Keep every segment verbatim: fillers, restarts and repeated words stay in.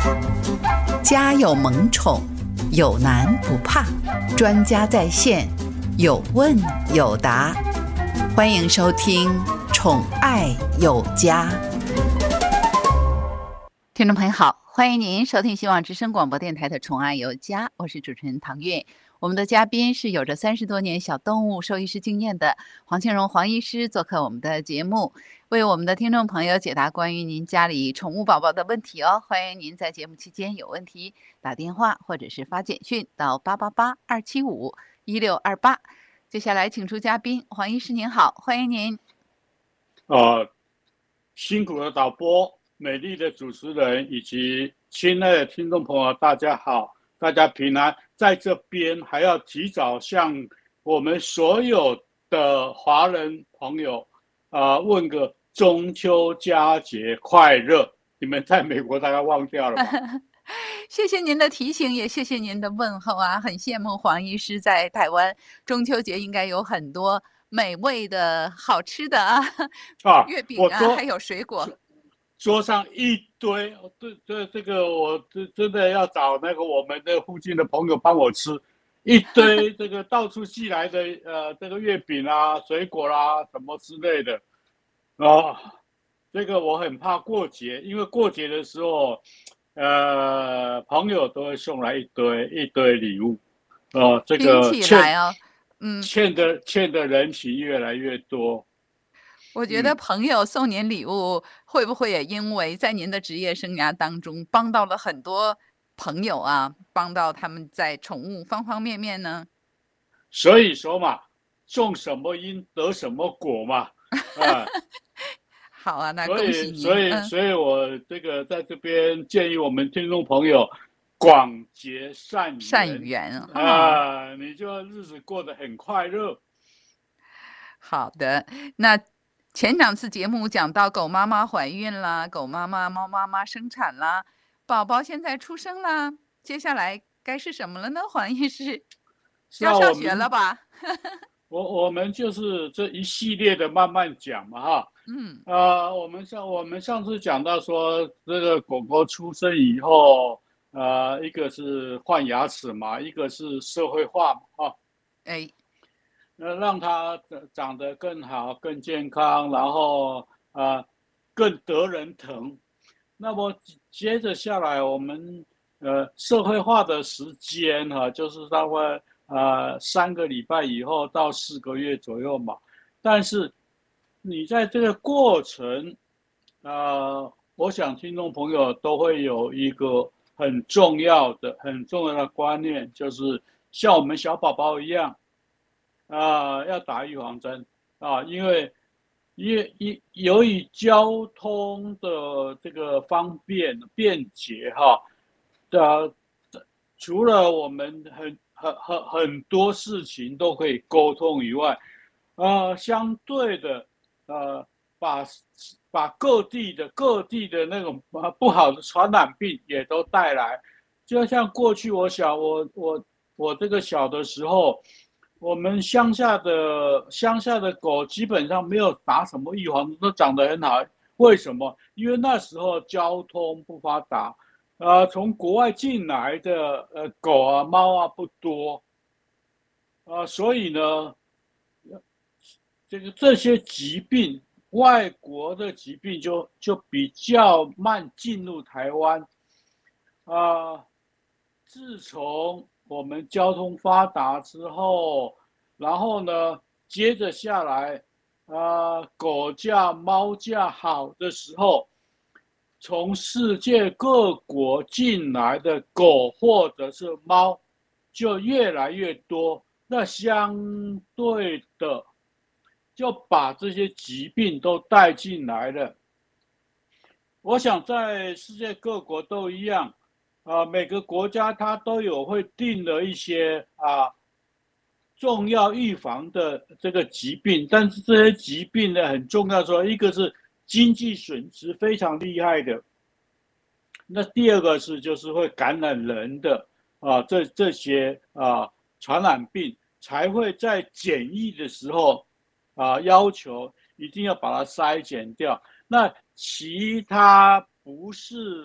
家有萌宠，有难不怕，专家在线，有问有答。欢迎收听《宠爱有家》。听众朋友好，欢迎您收听希望之声广播电台的《宠爱有家》，我是主持人唐韵。我们的嘉宾是有着三十多年小动物兽医师经验的黄庆荣黄医师，做客我们的节目，为我们的听众朋友解答关于您家里宠物宝宝的问题哦。欢迎您在节目期间有问题打电话或者是发简讯到八八八二七五一六二八。接下来请出嘉宾黄医师，您好，欢迎您。 呃，辛苦的导播，美丽的主持人，以及亲爱的听众朋友，大家好，大家平安。在这边还要提早向我们所有的华人朋友啊、呃、问个中秋佳节快乐。你们在美国大概忘掉了吧？ 谢谢您的提醒，也谢谢您的问候啊！很羡慕黄医师在台湾中秋节应该有很多美味的好吃的啊，啊月饼啊，还有水果。 桌上一堆，这这这个我真的要找那个我们的附近的朋友帮我吃，一堆这个到处寄来的呃这个月饼啊、水果啦、啊、什么之类的啊、哦，这个我很怕过节，因为过节的时候，呃，朋友都会送来一堆一堆礼物，哦、呃，这个欠哦，嗯，欠的欠的人情越来越多。 我觉得朋友送您礼物，会不会也因为在您的职业生涯当中帮到了很多朋友啊，帮到他们在宠物方方面面呢？ 所以说嘛，种什么因得什么果嘛，啊， 好啊，那恭喜您。 所以，所以，所以我这个在这边建议我们听众朋友广结善缘， 善缘啊，你就日子过得很快乐。 好的，那。前两次节目讲到狗妈妈怀孕啦，狗妈妈、猫妈妈生产啦，宝宝现在出生啦，接下来该是什么了呢？黄医师，要上学了吧？ 我我们就是这一系列的慢慢讲嘛，哈，嗯，呃，我们上我们上次讲到说，这个狗狗出生以后，呃，一个是换牙齿嘛，一个是社会化嘛，哈，哎。那让它长得更好、更健康，然后啊、呃、更得人疼。那么接着下来，我们呃社会化的时间哈、啊，就是大概呃三个礼拜以后到四个月左右嘛。但是你在这个过程，呃，我想听众朋友都会有一个很重要的、很重要的观念，就是像我们小宝宝一样。啊、呃，要打预防针啊，因为因为因由于交通的这个方便便捷哈，呃，除了我们很很很很多事情都可以沟通以外，呃，相对的呃，把把各地的各地的那种不好的传染病也都带来，就像过去我小我我我这个小的时候。我们乡下的乡下的狗基本上没有打什么预防，都长得很好。为什么？因为那时候交通不发达，呃，从国外进来的呃狗啊、猫啊不多，啊、呃，所以呢，这个这些疾病，外国的疾病就就比较慢进入台湾，啊、呃，自从我们交通发达之后，然后呢，接着下来，呃，狗价、猫价好的时候，从世界各国进来的狗或者是猫就越来越多，那相对的就把这些疾病都带进来了。我想在世界各国都一样。啊，每个国家它都有会定了一些啊重要预防的这个疾病，但是这些疾病呢很重要，说一个是经济损失非常厉害的，那第二个是就是会感染人的啊，这这些啊传染病才会在检疫的时候啊要求一定要把它筛检掉。那其他不是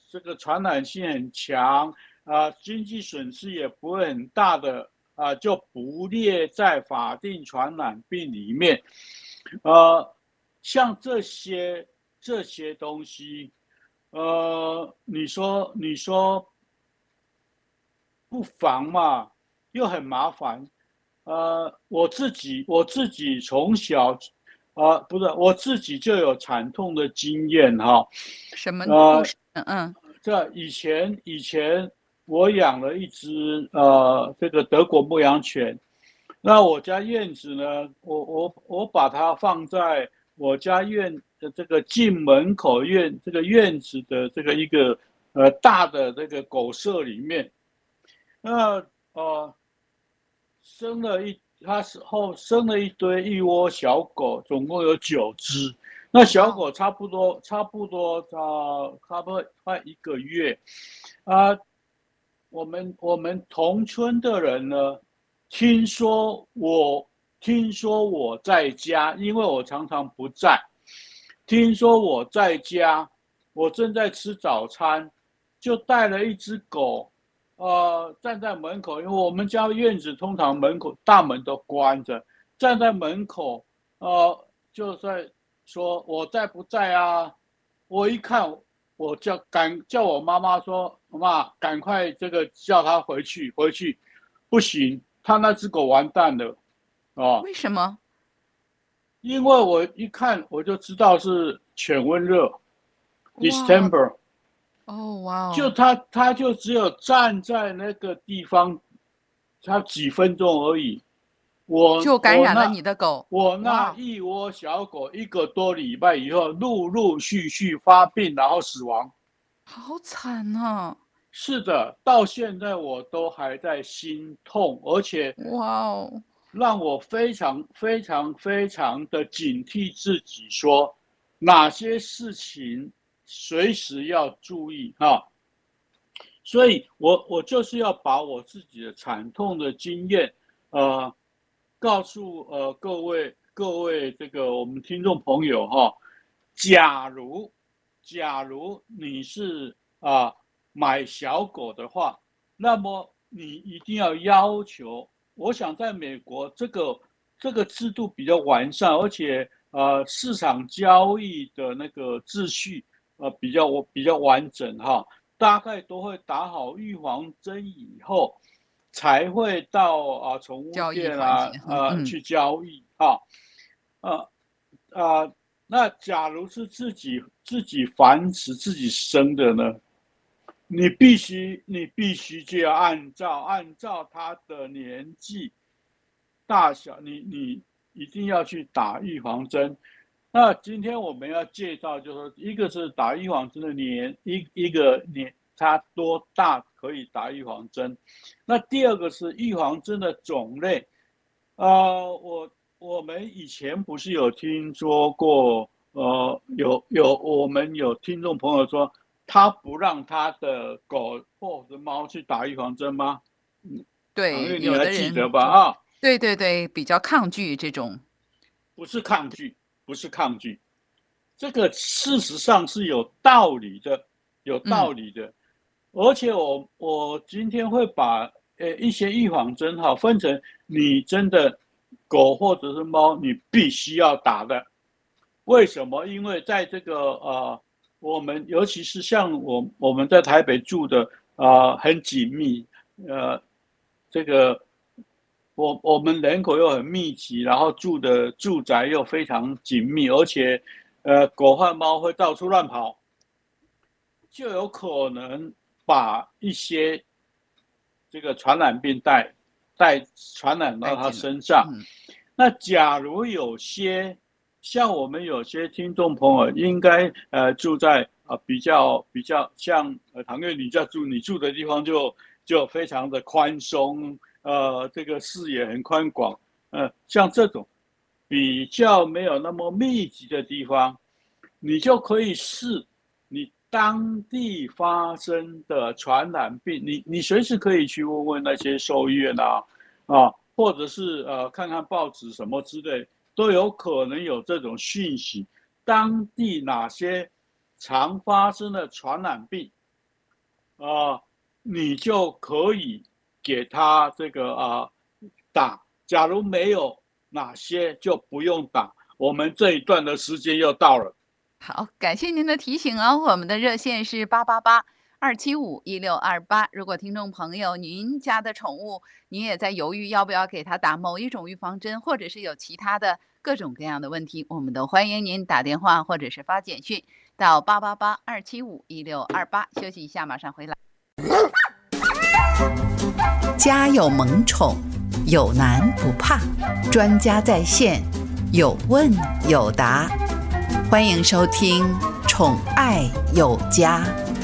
这个传染性很强啊，经济损失也不会很大的啊，就不列在法定传染病里面。呃，像这些这些东西，呃，你说你说不防嘛，又很麻烦。呃，我自己我自己从小，啊、呃，不是我自己就有惨痛的经验哈。 什么故呃， 事？嗯嗯， 这以前以前我养了一只呃这个德国牧羊犬，那我家院子呢，我我我把它放在我家院的这个进门口院这个院子的这个一个呃大的这个狗舍里面。那呃生了一，它是后生了一堆一窝小狗，总共有九只。那小狗差不多差不多呃差不多快一个月啊。我们我们同村的人呢，听说我听说我在家，因为我常常不在。听说我在家，我正在吃早餐，就带了一只狗，呃，站在门口，因为我们家院子通常门口大门都关着，站在门口，呃，就在说我在不在啊？我一看，我叫赶叫我妈妈说，妈，赶快这个叫他回去，回去，不行，他那只狗完蛋了，哦， 为什么？ 因为我一看我就知道是犬瘟热哇， ，distemper。 哦哇哦， 就他他就只有站在那个地方，他几分钟而已。我就感染了我那你的狗， 我那哇， 一窝小狗一个多礼拜以后，陆陆续续发病，然后死亡。 好惨啊！ 是的，到现在我都还在心痛，而且哇哦， 让我非常非常非常的警惕自己，说哪些事情随时要注意哈。所以我我就是要把我自己的惨痛的经验，呃，告诉呃各位各位这个我们听众朋友哈。假如假如你是啊、呃、买小狗的话，那么你一定要要求。我想在美国这个这个制度比较完善，而且呃市场交易的那个秩序呃比较比较完整哈。大概都会打好预防针以后，才会到啊宠物交易店啊环节哈，嗯， 呃去交易哈。呃呃，那假如是自己自己繁殖自己生的呢？你必须你必须就要按照按照它的年纪大小，你你一定要去打预防针。那今天我们要介绍，就是说，一个是打预防针的年，一一个年它多大可以打预防针。那第二个是预防针的种类。呃，我我们以前不是有听说过，呃，有有我们有听众朋友说，他不让他的狗或者猫去打预防针吗？嗯，唐对， 月你有的还记得人就吧？啊， 对对对，比较抗拒这种， 不是抗拒，不是抗拒，这个事实上是有道理的，有嗯， 道理的。而且我我今天会把呃一些预防针哈分成你真的狗或者是猫你必须要打的。为什么？因为在这个呃我们尤其是像我我们在台北住的呃很紧密，呃这个我我们人口又很密集，然后住的住宅又非常紧密，而且呃狗和猫会到处乱跑，就有可能把一些这个传染病带带传染到他带进来， 身上。 嗯， 那假如有些像我们有些听众朋友，应该呃住在啊、呃、比较比较像呃唐月你在住你住的地方就就非常的宽松，呃这个视野很宽广，呃像这种比较没有那么密集的地方，你就可以试你当地发生的传染病，你你随时可以去问问那些兽医院啊，啊，或者是呃看看报纸什么之类，都有可能有这种讯息。当地哪些常发生的传染病， 呃，你就可以给他这个啊、呃、打。假如没有哪些就不用打。我们这一段的时间又到了。 好，感谢您的提醒哦。我们的热线是八八八二七五一六二八。如果听众朋友您家的宠物，您也在犹豫要不要给它打某一种预防针，或者是有其他的各种各样的问题，我们都欢迎您打电话或者是发简讯到八八八二七五一六二八。休息一下，马上回来。 家有萌宠，有难不怕，专家在线，有问有答。欢迎收听《宠爱有家》。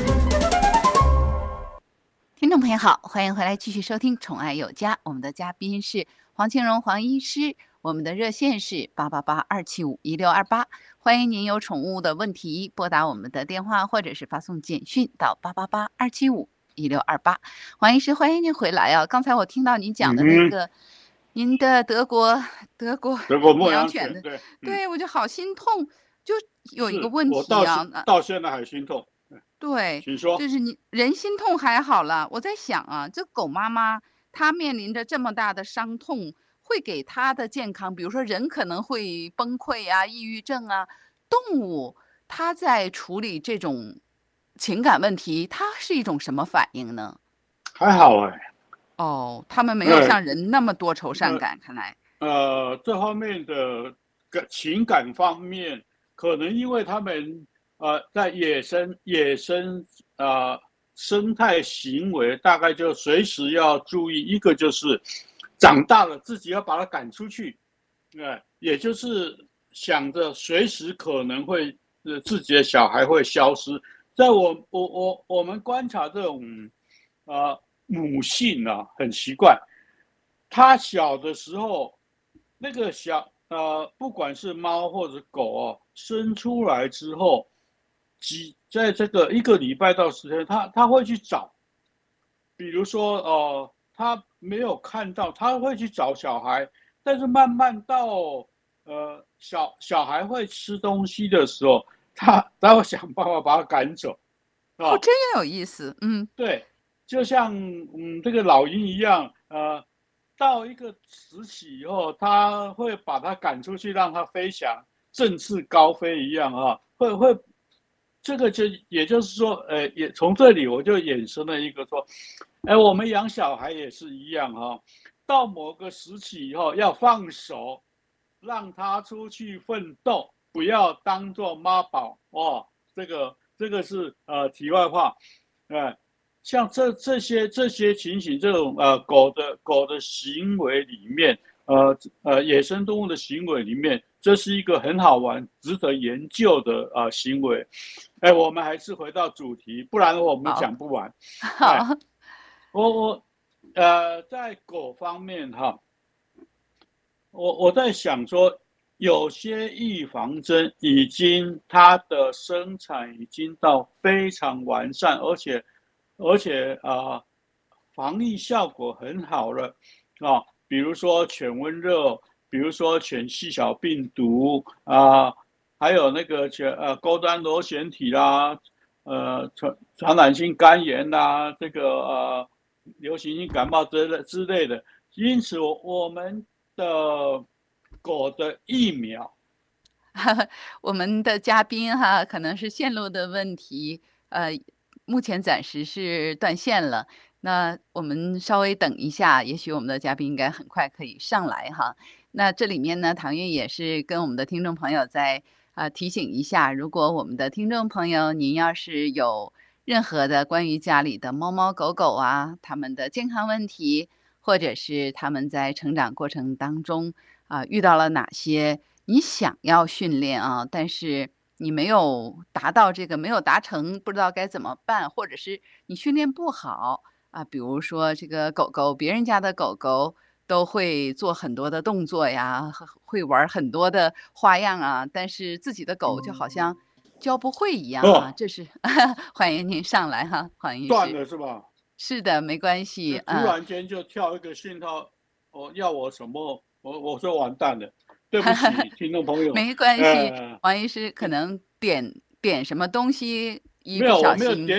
听众朋友好，欢迎回来继续收听《宠爱有家》，我们的嘉宾是黄庆荣黄医师，我们的热线是八八八二七五一六二八。欢迎您有宠物的问题拨打我们的电话，或者是发送简讯到八八八二七五一六二八。黄医师，欢迎您回来啊！刚才我听到您讲的那个，嗯、您的德国德国德国牧羊犬的， 对， 对、嗯、我就好心痛。就有一个问题啊， 到, 到现在还心痛。 对， 请说。 就是你人心痛还好了，我在想啊，这狗妈妈她面临着这么大的伤痛，会给她的健康，比如说人可能会崩溃啊、抑郁症啊，动物它在处理这种情感问题，它是一种什么反应呢？ 还好哎。 哦，他们没有像人那么多愁善感，看来。 呃，这方面的情感方面。可能因为他们呃在野生野生呃生态行为，大概就随时要注意，一个就是长大了自己要把它赶出去，呃，也就是想着随时可能会呃自己的小孩会消失。在我我我我们观察这种呃母性啊，很奇怪，他小的时候那个小。呃，不管是猫或者狗哦，生出来之后，几在这个一个礼拜到十天，它它会去找，比如说呃，它没有看到，它会去找小孩，但是慢慢到呃小小孩会吃东西的时候，它它会想办法把它赶走。 哦，真有意思，嗯， 对，就像嗯这个老鹰一样，呃。到一个时期以后，他会把它赶出去，让它飞翔，振翅高飞一样啊，会会，这个就也就是说，呃，也从这里我就衍生了一个说，哎，我们养小孩也是一样哈、啊，到某个时期以后要放手，让他出去奋斗，不要当做妈宝哦。这个这个是呃题外话，呃。像这这些这些情形，这种呃狗的狗的行为里面，呃呃野生动物的行为里面，这是一个很好玩、值得研究的呃行为。哎，我们还是回到主题，不然我们讲不完。 好，哎、 我我呃在狗方面哈，我我在想说，有些预防针已经它的生产已经到非常完善，而且。而且啊、呃，防疫效果很好了啊，比如说犬瘟热，比如说犬细小病毒啊、呃，还有那个犬呃高端螺旋体啦，呃传传染性肝炎啦，这个呃流行性感冒之类之类的。因此，我们的狗的疫苗， 我们的嘉宾哈，可能是线路的问题，呃。目前暂时是断线了，那我们稍微等一下，也许我们的嘉宾应该很快可以上来哈。那这里面呢，唐韵也是跟我们的听众朋友在呃提醒一下，如果我们的听众朋友您要是有任何的关于家里的猫猫狗狗啊，他们的健康问题，或者是他们在成长过程当中啊、呃、遇到了哪些你想要训练啊，但是你没有达到这个，没有达成，不知道该怎么办，或者是你训练不好啊，比如说这个狗狗，别人家的狗狗都会做很多的动作呀，会玩很多的花样啊，但是自己的狗就好像教不会一样啊。哦、这是欢迎您上来哈，黄医师。 断了是吧？ 是的，没关系。 突然间就跳一个讯号，我、嗯、要我什么？我我说完蛋了。对不起，听众朋友。 没关系，呃、黄医师可能点点什么东西，一没有， 不小我没有点，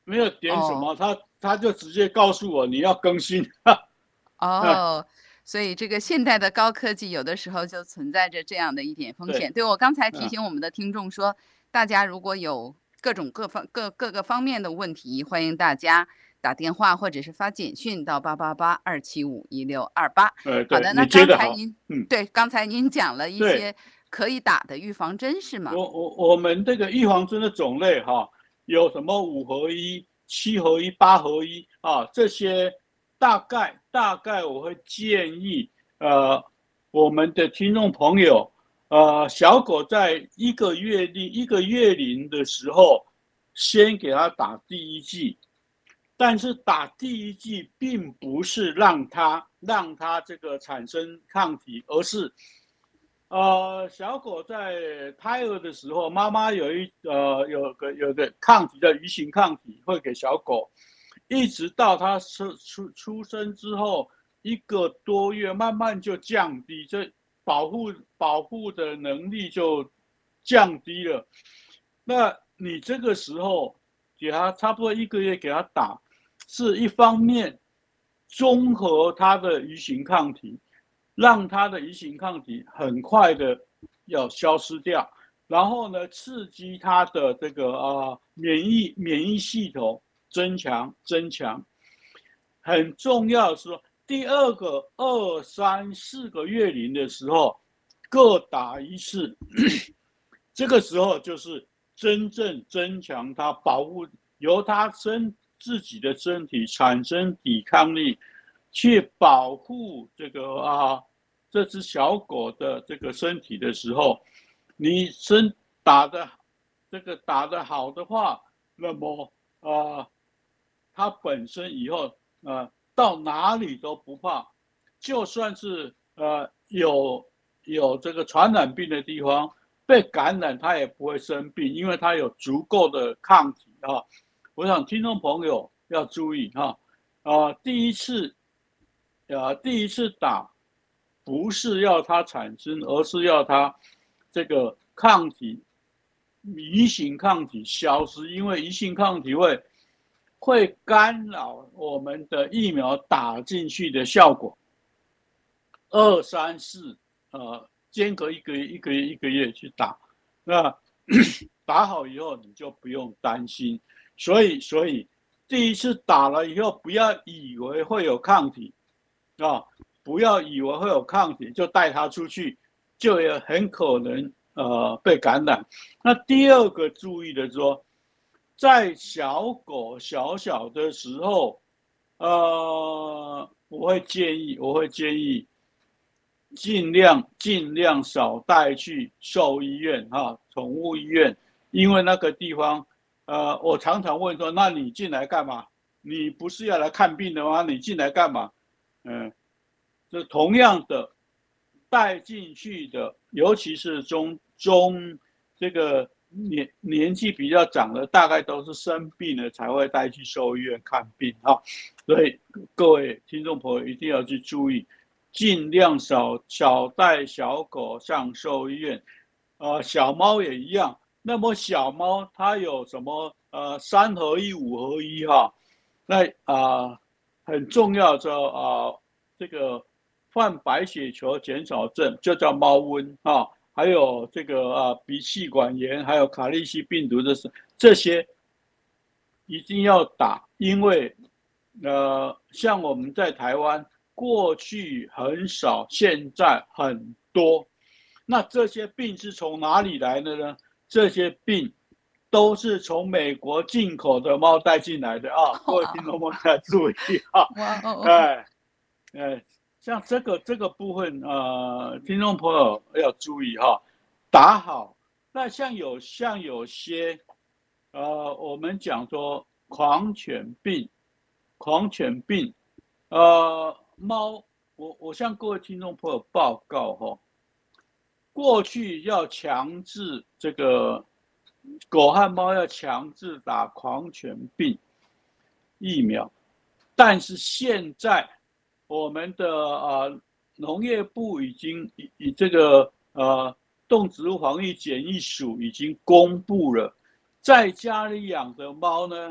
没有点什么，他、哦、他就直接告诉我你要更新。 哦，所以这个现代的高科技有的时候就存在着这样的一点风险。对，对我刚才提醒我们的听众说，嗯、大家如果有各种各方各各个方面的问题，欢迎大家打电话或者是发简讯到八八八二七五一六二八。好的，那刚才您嗯，对，刚才您讲了一些可以打的预防针是吗？ 我我我们这个预防针的种类哈，有什么五合一、七合一、八合一啊这些。大概大概我会建议，呃，我们的听众朋友，呃，小狗在一个月龄一个月龄的时候，先给它打第一剂，但是打第一剂并不是让它让它这个产生抗体，而是，呃，小狗在胎儿的时候，妈妈有一呃有个有个抗体叫鱼形抗体，会给小狗。一直到它出出出生之后一个多月，慢慢就降低，这保护保护的能力就降低了。那你这个时候给它差不多一个月给它打，是一方面综合它的鱼形抗体，让它的鱼形抗体很快的要消失掉，然后呢，刺激它的这个啊免疫免疫系统。增强增强，很重要的是说，第二个二三四个月龄的时候各打一次，这个时候就是真正增强它保护，由它身自己的身体产生抵抗力，去保护这个啊这只小狗的这个身体的时候，你身打的这个打得好的话，那么啊。它本身以后呃到哪里都不怕，就算是呃有有这个传染病的地方被感染，它也不会生病，因为它有足够的抗体啊。我想听众朋友要注意哈，啊、呃、第一次啊、呃、第一次打不是要它产生，而是要它这个抗体乙型抗体消失，因为乙型抗体会。会干扰我们的疫苗打进去的效果。二三四，呃，间隔一个月、一个月、一个月去打，那打好以后你就不用担心。所以，所以第一次打了以后，不要以为会有抗体啊，不要以为会有抗体就带它出去，就也很可能呃被感染。那第二个注意的说。在小狗小小的时候，呃，我会建议，我会建议尽量尽量少带去兽医院哈，宠物医院，因为那个地方，呃，我常常问说，那你进来干嘛？你不是要来看病的吗？你进来干嘛？嗯，这同样的带进去的，尤其是中中这个。年年纪比较长的，大概都是生病了才会带去兽医院看病哈，所以各位听众朋友一定要去注意，尽量少少带小狗上兽医院，呃，小猫也一样。那么小猫它有什么呃三合一、五合一哈？那啊、呃、很重要的啊、呃、这个泛白血球减少症就叫猫瘟哈。还有这个啊鼻气管炎，还有卡利西病毒的是这些一定要打，因为呃像我们在台湾过去很少，现在很多。那这些病是从哪里来的呢？这些病都是从美国进口的猫带进来的啊！各位听众朋友要注意啊！哎哎。像这个这个部分，呃，听众朋友要注意哈，打好。那像有像有些，呃，我们讲说狂犬病，狂犬病，呃，猫，我我向各位听众朋友报告哈，过去要强制这个狗和猫要强制打狂犬病疫苗，但是现在。我们的呃农业部已经以以这个呃动植物防疫检疫署已经公布了，在家里养的猫呢，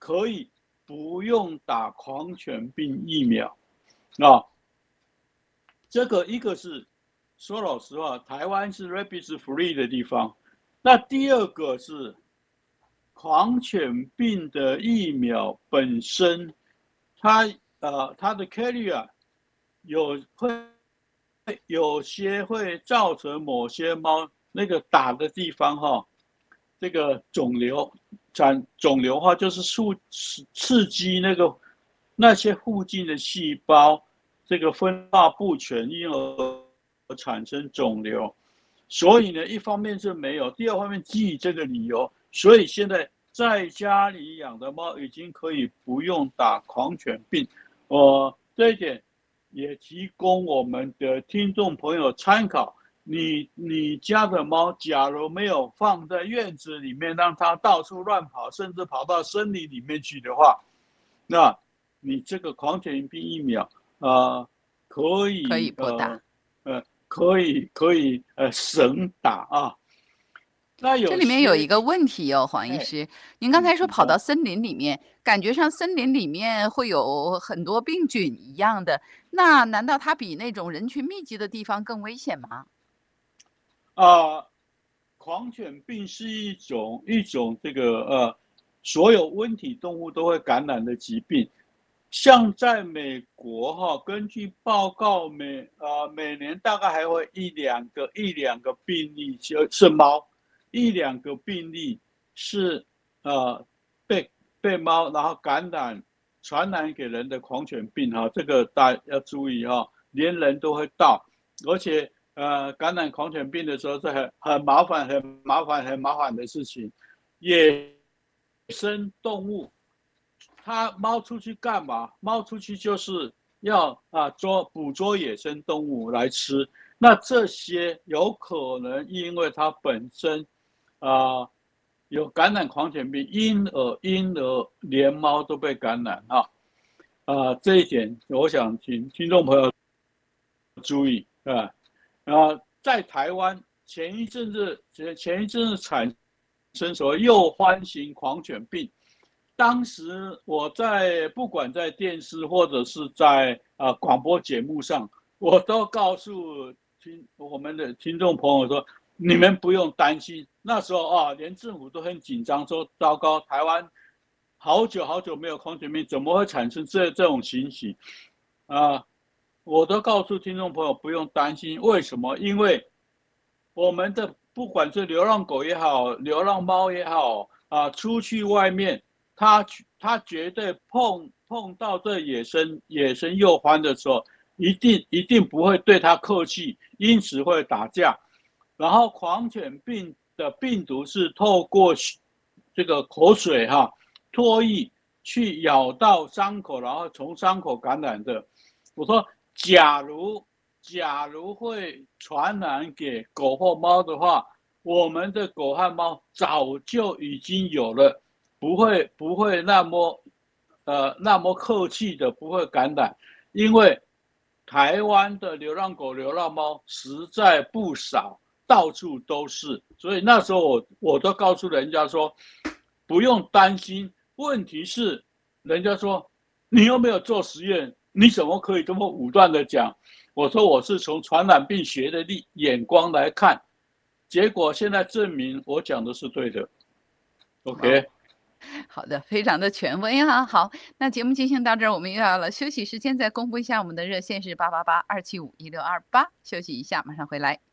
可以不用打狂犬病疫苗啊。这个一个是说老实话，台湾是 rabies free 的地方。那第二个是狂犬病的疫苗本身，它呃它的 carrier 有会有些会造成某些猫那个打的地方哈，这个肿瘤产肿瘤化就是刺刺激那个那些附近的细胞，这个分化不全，因而产生肿瘤。所以呢，一方面是没有，第二方面基于这个理由，所以现在在家里养的猫已经可以不用打狂犬病。呃，这一点也提供我们的听众朋友参考。你你家的猫，假如没有放在院子里面，让它到处乱跑，甚至跑到森林里面去的话，那你这个狂犬病疫苗，呃，可以可以不打， 呃。呃可以可以呃省打啊。那有这里面有一个问题哦，黄医师，您刚才说跑到森林里面，感觉上森林里面会有很多病菌一样的，那难道它比那种人群密集的地方更危险吗？ 啊、呃，狂犬病是一种一种这个呃，所有温体动物都会感染的疾病。像在美国哈，根据报告每呃每年大概还会一两个一两个病例，就是猫一两个病例是呃被被猫然后感染传染给人的狂犬病哈，这个大家要注意哈，连人都会到，而且呃感染狂犬病的时候是很很麻烦很麻烦很麻烦的事情，野生动物。它猫出去干嘛？猫出去就是要啊捉捕捉野生动物来吃。那这些有可能因为它本身啊有感染狂犬病，因而因而连猫都被感染啊啊这一点，我想请听众朋友注意啊啊，在台湾前一阵子前前一阵子产生所谓幼獾型狂犬病。当时我在不管在电视或者是在呃广播节目上，我都告诉听我们的听众朋友说，你们不用担心。那时候啊，连政府都很紧张，说糟糕，台湾好久好久没有狂犬病，怎么会产生这这种情形？啊，我都告诉听众朋友不用担心。为什么？因为我们的不管是流浪狗也好，流浪猫也好啊，出去外面。他他绝对碰碰到这野生野生幼獾的时候，一定一定不会对他客气，因此会打架。然后狂犬病的病毒是透过这个口水哈唾液去咬到伤口，然后从伤口感染的。我说，假如假如会传染给狗或猫的话，我们的狗和猫早就已经有了。不会不会那么呃那么客气的不会感染，因为台湾的流浪狗流浪猫实在不少，到处都是，所以那时候我我都告诉人家说不用担心。问题是人家说你又没有做实验，你怎么可以这么武断的讲？我说我是从传染病学的眼光来看，结果现在证明我讲的是对的。OK。 好的，非常的权威哈。好，那节目进行到这儿，我们又要了休息时间，再公布一下我们的热线是八八八二七五一六二八。休息一下，马上回来。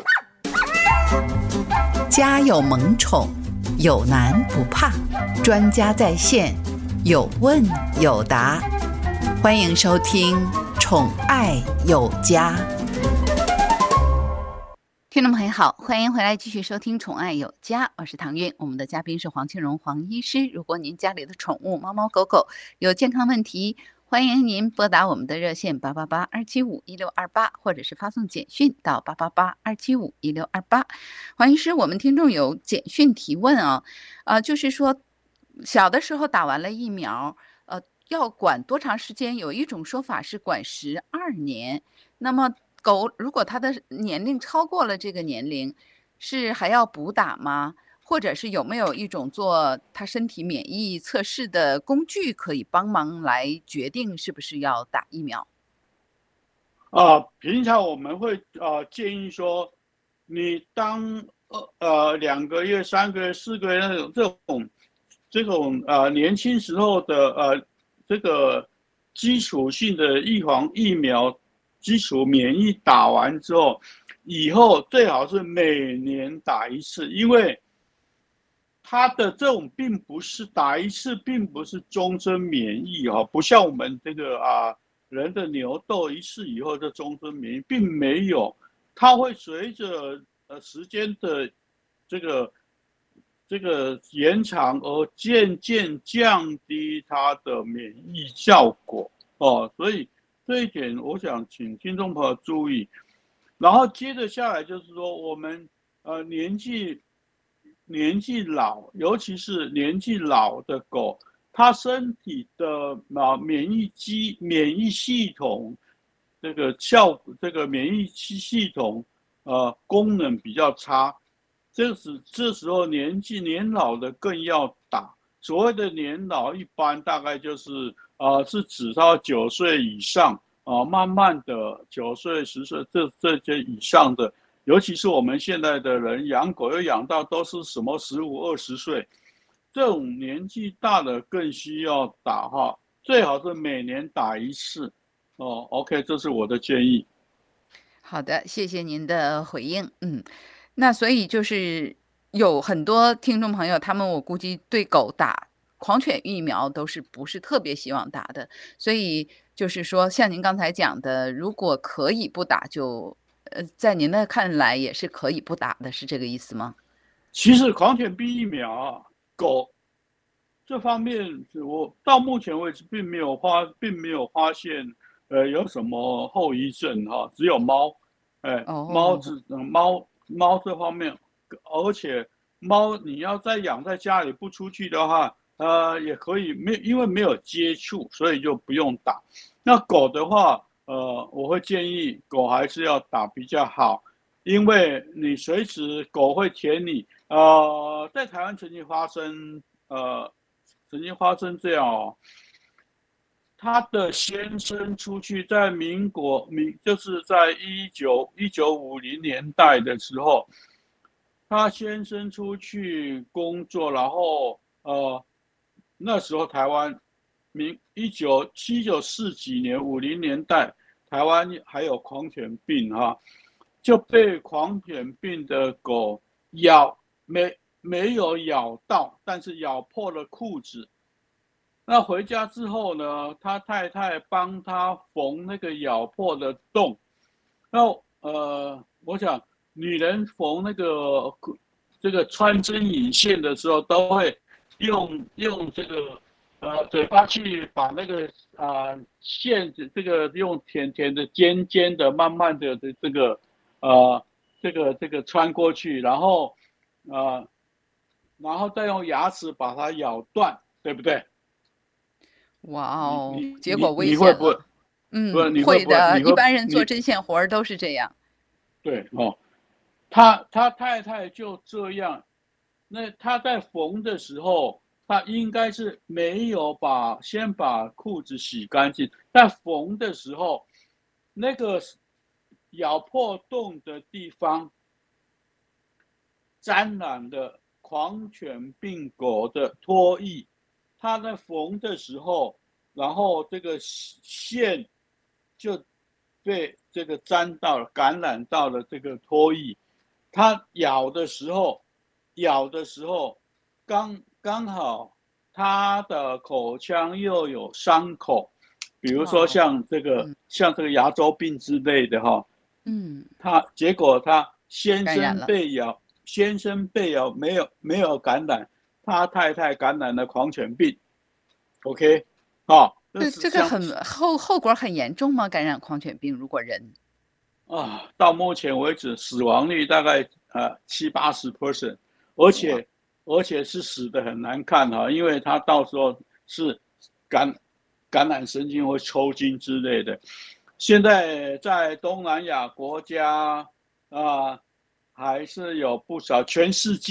家有萌宠，有难不怕，专家在线，有问有答，欢迎收听《宠爱有家》。 听众朋友好，欢迎回来继续收听《宠爱有家》，我是唐韵，我们的嘉宾是黄庆荣黄医师。如果您家里的宠物猫猫狗狗有健康问题，欢迎您拨打我们的热线八八八二七五一六二八，或者是发送简讯到八八八二七五一六二八。黄医师，我们听众有简讯提问啊，呃，就是说小的时候打完了疫苗，呃，要管多长时间？有一种说法是管十二年，那么狗如果它的年龄超过了这个年龄，是还要补打吗？ 或者是有没有一种做他身体免疫测试的工具可以帮忙来决定是不是要打疫苗？ 啊、呃，平常我们会呃建议说，你当呃呃两个月、三个月、四个月那种这种这种呃年轻时候的呃这个基础性的预防疫苗基础免疫打完之后，以后最好是每年打一次，因为它的这种并不是打一次，并不是终身免疫哈、哦，不像我们这个啊人的牛痘一次以后就终身免疫，并没有，它会随着呃时间的这个这个延长而渐渐降低它的免疫效果哦，所以这一点我想请听众朋友注意。然后接着下来就是说，我们呃年纪。年纪老，尤其是年纪老的狗，它身体的啊免疫机免疫系统这个效这个免疫系统呃功能比较差，这时这时候年纪年老的更要打。所谓的年老，一般大概就是呃是指到九岁以上啊、呃，慢慢的九岁十岁这这些以上的。尤其是我们现在的人养狗又养到都是什么十五二十岁，这种年纪大的更需要打哈，最好是每年打一次哦。OK， 这是我的建议。 好的，谢谢您的回应。嗯，那所以就是有很多听众朋友，他们我估计对狗打狂犬疫苗都是不是特别希望打的，所以就是说像您刚才讲的，如果可以不打就。呃，在您的看来也是可以不打的，是这个意思吗？ 其实狂犬病疫苗啊，狗这方面我到目前为止并没有发，并没有发现呃有什么后遗症哈、啊，只有猫，哎， 哦， 猫是猫猫这方面，而且猫你要再养在家里不出去的话，呃也可以没因为没有接触，所以就不用打。那狗的话。呃，我会建议狗还是要打比较好，因为你随时狗会舔你。呃，在台湾曾经发生，呃，曾经发生这样哦，他的先生出去在民国民就是在一九一九五零年代的时候，他先生出去工作，然后呃，那时候台湾。民一九七九四几年五零年代，台湾还有狂犬病哈，就被狂犬病的狗咬，没没有咬到，但是咬破了裤子。那回家之后呢，他太太帮他缝那个咬破的洞。那呃，我想女人缝那个这个穿针引线的时候，都会用用这个。呃，嘴巴去把那个啊、呃、线，这个用甜甜的、尖尖的、慢慢的的这个呃这个这个穿过去，然后呃然后再用牙齿把它咬断，对不对？ 哇哦， 你结果危你会不会？ 嗯， 你会的，一般人做你针线活都是这样。 对哦，他他太太就这样，那他在缝的时候。他应该是没有把先把裤子洗干净，在缝的时候，那个咬破洞的地方沾染了狂犬病狗的唾液。他在缝的时候，然后这个线就被这个沾到了，感染到了这个唾液。他咬的时候，咬的时候刚。刚好他的口腔又有伤口，比如说像这个、嗯、像这个牙周病之类的哈， 嗯， 他结果他先生被咬，先生被咬没有没有感染，他太太感染了狂犬病 ，OK， 啊， 这这个很后后果很严重吗？感染狂犬病如果人啊，到目前为止死亡率大概呃七八十 percent， 而且。而且是死得很难看哈，因为他到时候是感感染神经或抽筋之类的。现在在东南亚国家啊、呃，还是有不少，全世界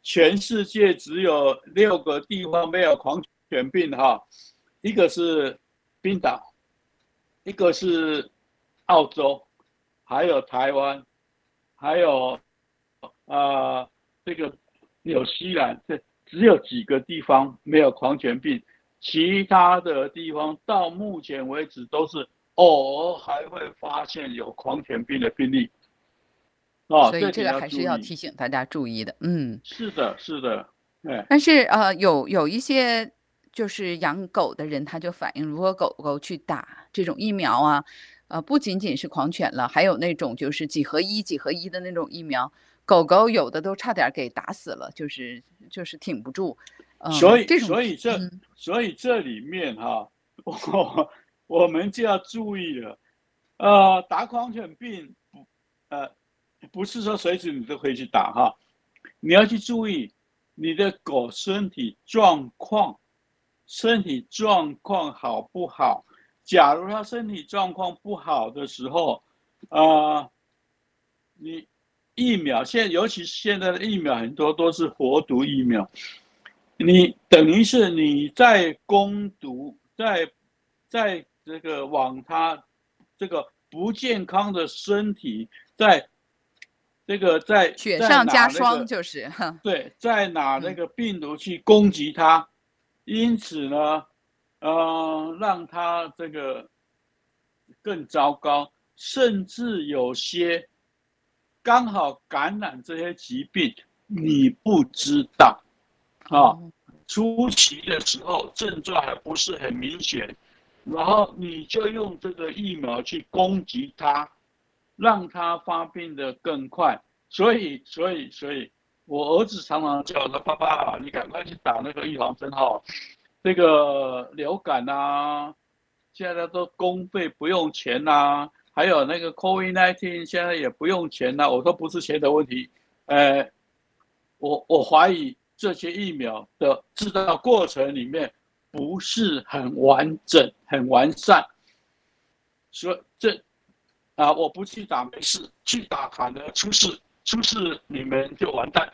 全世界只有六个地方没有狂犬病哈，一个是冰岛，一个是澳洲，还有台湾，还有呃这个纽西兰，这只有几个地方没有狂犬病，其他的地方到目前为止都是偶尔还会发现有狂犬病的病例。 哦，所以这个还是要提醒大家注意的。嗯， 是的，是的。哎， 但是呃，有有一些就是养狗的人，他就反映，如果狗狗去打这种疫苗啊，呃，不仅仅是狂犬了，还有那种就是几合一、几合一的那种疫苗，狗狗有的都差点给打死了，就是就是挺不住。 嗯、所以，所以这、嗯，所以这里面哈、啊，我我们就要注意了。呃，打狂犬病，呃。不是说随时你都可以去打哈，你要去注意你的狗身体状况，身体状况好不好？假如它身体状况不好的时候，呃，你疫苗现在尤其是现在的疫苗很多都是活毒疫苗，你等于是你在攻毒，在在这个往它这个不健康的身体在。这个在雪上加霜，就是、 那个、对，再拿那个病毒去攻击它，嗯、因此呢，呃，让它这个更糟糕，甚至有些刚好感染这些疾病，你不知道啊，初期的时候症状还不是很明显，然后你就用这个疫苗去攻击它。让它发病的更快，所以，所以，所以，我儿子常常叫我说：“爸爸，你赶快去打那个预防针哈，这个流感啊，现在都公费不用钱呐、啊，还有那个 COVID 十九 现在也不用钱呐、啊。”我说不是钱的问题，呃，我我怀疑这些疫苗的制造过程里面不是很完整、很完善，所以这。啊！我不去打没事，去打反而出事，出事你们就完蛋。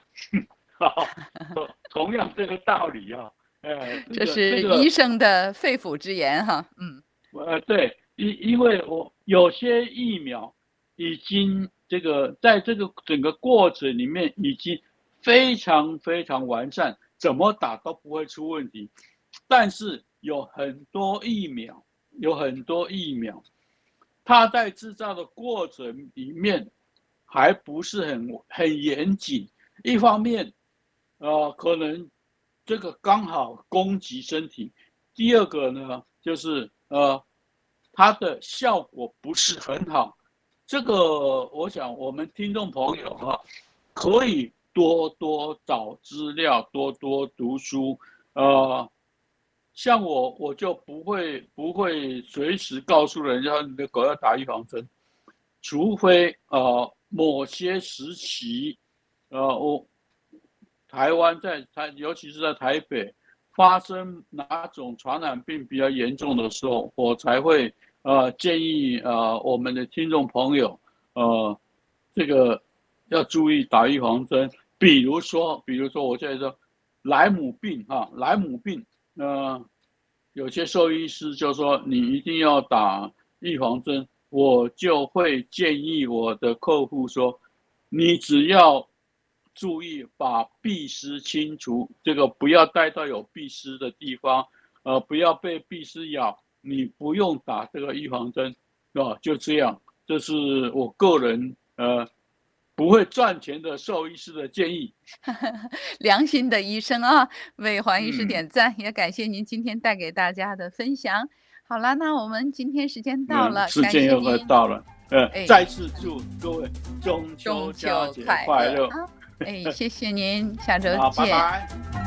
同样这个道理啊， 呃，这是医生的肺腑之言哈。嗯， 呃，对，因因为我有些疫苗已经这个在这个整个过程里面已经非常非常完善，怎么打都不会出问题。但是有很多疫苗，有很多疫苗。它在制造的过程里面还不是很很严谨，一方面，呃，可能这个刚好攻击身体；第二个呢，就是呃，它的效果不是很好。这个我想我们听众朋友哈、啊，可以多多找资料，多多读书，呃。像我，我就不会不会随时告诉人家你的狗要打预防针，除非呃某些时期，呃我台湾在台，尤其是在台北发生哪种传染病比较严重的时候，我才会呃建议呃我们的听众朋友呃这个要注意打预防针，比如说比如说我现在说莱姆病哈，莱姆病。呃，有些兽医师就说你一定要打预防针，我就会建议我的客户说，你只要注意把壁虱清除，这个不要带到有壁虱的地方，呃，不要被壁虱咬，你不用打这个预防针，啊，就这样，这是我个人呃。不会赚钱的兽医师的建议， 良心的医生啊，为黄医师点赞，嗯、也感谢您今天带给大家的分享。好了，那我们今天时间到了， 嗯、时间又快到了，呃，哎、再次祝各位中秋佳节快乐。 哎，谢谢您，下周见。 好，拜拜。